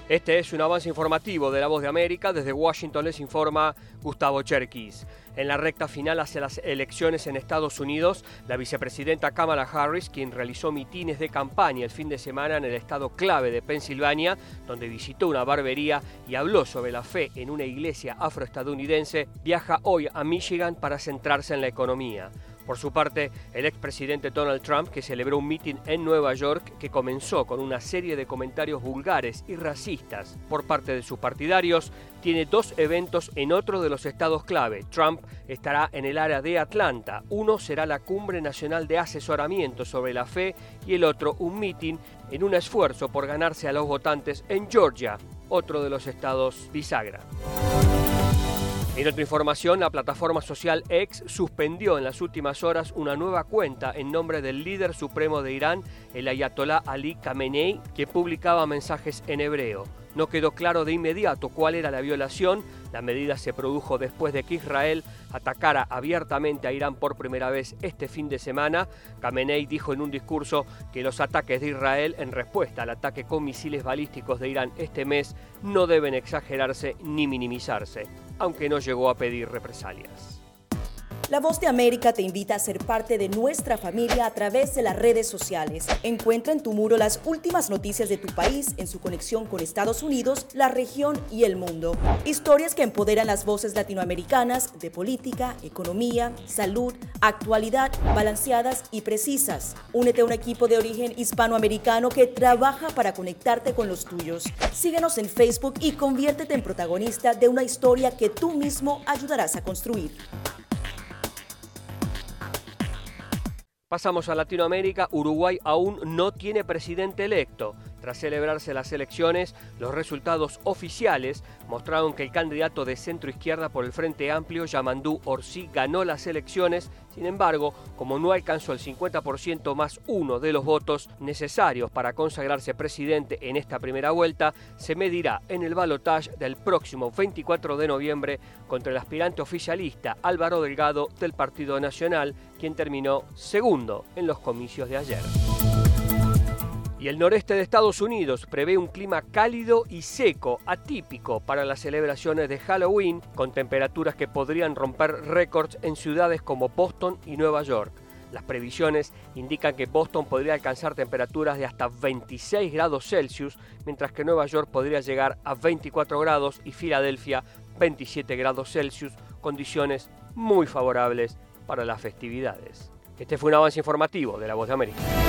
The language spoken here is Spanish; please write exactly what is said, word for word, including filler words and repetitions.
Este es un avance informativo de La Voz de América. Desde Washington les informa Gustavo Cherkis. En la recta final hacia las elecciones en Estados Unidos, la vicepresidenta Kamala Harris, quien realizó mitines de campaña el fin de semana en el estado clave de Pensilvania, donde visitó una barbería y habló sobre la fe en una iglesia afroestadounidense, viaja hoy a Michigan para centrarse en la economía. Por su parte, el expresidente Donald Trump, que celebró un mitin en Nueva York que comenzó con una serie de comentarios vulgares y racistas por parte de sus partidarios, tiene dos eventos en otro de los estados clave. Trump estará en el área de Atlanta. Uno será la Cumbre Nacional de Asesoramiento sobre la Fe y el otro un mitin en un esfuerzo por ganarse a los votantes en Georgia, otro de los estados bisagra. En otra información, la plataforma social X suspendió en las últimas horas una nueva cuenta en nombre del líder supremo de Irán, el ayatolá Ali Khamenei, que publicaba mensajes en hebreo. No quedó claro de inmediato cuál era la violación. La medida se produjo después de que Israel atacara abiertamente a Irán por primera vez este fin de semana. Khamenei dijo en un discurso que los ataques de Israel en respuesta al ataque con misiles balísticos de Irán este mes no deben exagerarse ni minimizarse, aunque no llegó a pedir represalias. La Voz de América te invita a ser parte de nuestra familia a través de las redes sociales. Encuentra en tu muro las últimas noticias de tu país en su conexión con Estados Unidos, la región y el mundo. Historias que empoderan las voces latinoamericanas de política, economía, salud, actualidad, balanceadas y precisas. Únete a un equipo de origen hispanoamericano que trabaja para conectarte con los tuyos. Síguenos en Facebook y conviértete en protagonista de una historia que tú mismo ayudarás a construir. Pasamos a Latinoamérica. Uruguay aún no tiene presidente electo. Tras celebrarse las elecciones, los resultados oficiales mostraron que el candidato de centro-izquierda por el Frente Amplio, Yamandú Orsi, ganó las elecciones. Sin embargo, como no alcanzó el cincuenta por ciento más uno de los votos necesarios para consagrarse presidente en esta primera vuelta, se medirá en el balotaje del próximo veinticuatro de noviembre contra el aspirante oficialista Álvaro Delgado del Partido Nacional, quien terminó segundo en los comicios de ayer. Y el noreste de Estados Unidos prevé un clima cálido y seco, atípico para las celebraciones de Halloween, con temperaturas que podrían romper récords en ciudades como Boston y Nueva York. Las previsiones indican que Boston podría alcanzar temperaturas de hasta veintiséis grados Celsius, mientras que Nueva York podría llegar a veinticuatro grados y Filadelfia veintisiete grados Celsius, condiciones muy favorables para las festividades. Este fue un avance informativo de La Voz de América.